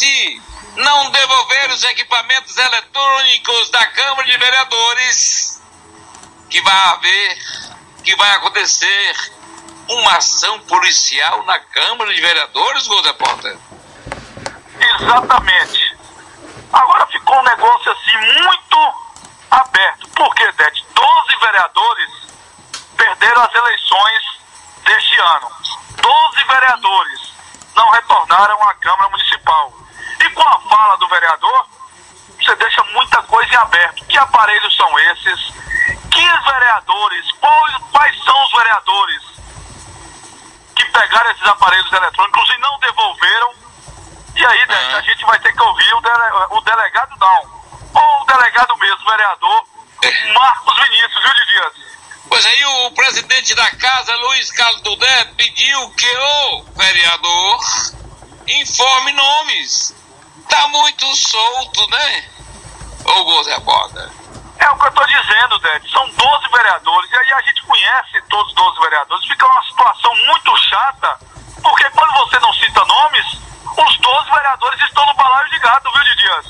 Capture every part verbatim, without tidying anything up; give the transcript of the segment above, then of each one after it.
se não devolver os equipamentos eletrônicos da Câmara de Vereadores, que vai haver, que vai acontecer uma ação policial na Câmara de Vereadores, Gol Repórter? Exatamente. Agora ficou um negócio assim muito aberto. Por quê, Dete? doze vereadores perderam as eleições deste ano. doze vereadores não retornaram à Câmara Municipal. E com a fala do vereador, você deixa muita coisa em aberto. Que aparelhos são esses? Que vereadores? Quais, quais são os vereadores que pegaram esses aparelhos eletrônicos e não devolveram? E aí, Dete, a gente vai ter que ouvir o, dele, o delegado não. Ou o delegado mesmo, o vereador Marcos Vinícius, viu, de Dias? Pois aí o presidente da casa, Luiz Carlos Dudé, pediu que o vereador informe nomes. Tá muito solto, né? Ô, Gol Repórter. É o que eu tô dizendo, Dete. São doze vereadores. E aí a gente conhece todos os doze vereadores. Fica uma situação muito chata, porque quando você não cita nomes, os doze vereadores estão no balaio de gato, viu, de Dias?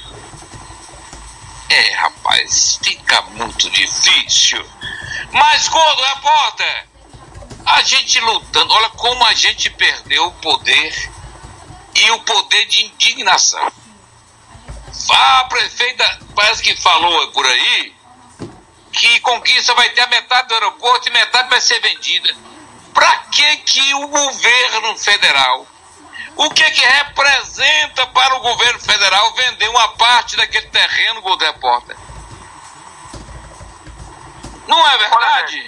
É, rapaz, fica muito difícil. Mas, Gol Repórter, a gente lutando, olha como a gente perdeu o poder e o poder de indignação. A prefeita parece que falou por aí que Conquista vai ter a metade do aeroporto e metade vai ser vendida. Pra que que o governo federal, o que que representa para o governo federal vender uma parte daquele terreno, Gol Repórter? Não é verdade?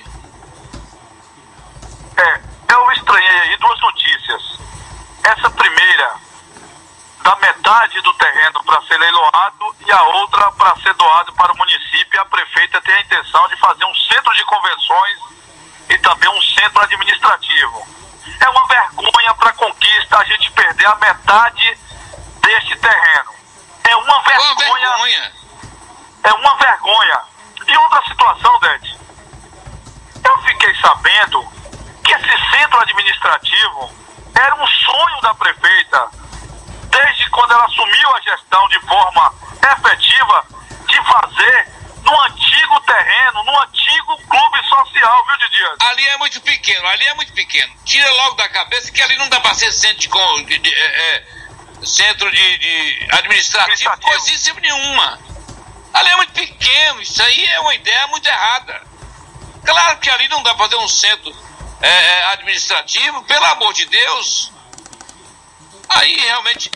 É, eu estranhei aí duas notícias. Essa primeira, da metade do terreno para ser leiloado e a outra para ser doado para o município, e a prefeita tem a intenção de fazer um centro de convenções e também um centro administrativo. É uma vergonha para Conquista a gente perder a metade deste terreno. É uma vergonha. Uma vergonha. É uma vergonha. E outra situação, Dete. Eu fiquei sabendo que esse centro administrativo era um sonho da prefeita, desde quando ela assumiu a gestão de forma efetiva, de fazer no antigo terreno, no antigo clube social, viu, Didias? Ali é muito pequeno, ali é muito pequeno. Tira logo da cabeça que ali não dá para ser centro de, de, de, é, centro de, de administrativo, administrativo, coisíssima nenhuma. Ali é muito pequeno, isso aí é uma ideia muito errada. Claro que ali não dá para fazer um centro é, administrativo, pelo amor de Deus. Aí realmente